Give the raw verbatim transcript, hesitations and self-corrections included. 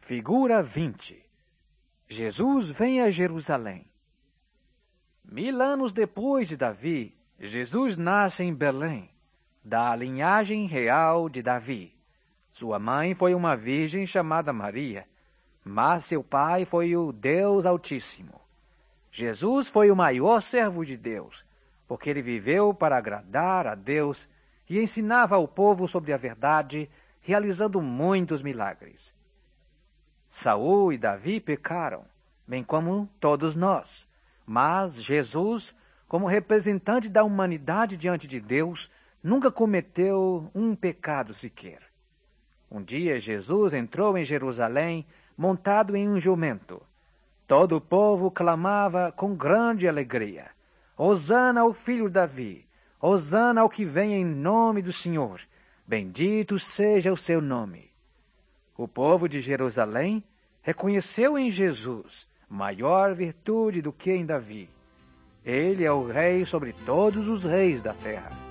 Figura vinte. Jesus vem a Jerusalém. Mil anos depois de Davi, Jesus nasce em Belém, da linhagem real de Davi. Sua mãe foi uma virgem chamada Maria, mas seu pai foi o Deus Altíssimo. Jesus foi o maior servo de Deus, porque ele viveu para agradar a Deus e ensinava ao povo sobre a verdade, realizando muitos milagres. Saul e Davi pecaram, bem como todos nós, mas Jesus, como representante da humanidade diante de Deus, nunca cometeu um pecado sequer. Um dia Jesus entrou em Jerusalém montado em um jumento. Todo o povo clamava com grande alegria: Hosana ao filho Davi! Hosana ao que vem em nome do Senhor! Bendito seja o seu nome! O povo de Jerusalém reconheceu em Jesus maior virtude do que em Davi. Ele é o rei sobre todos os reis da terra.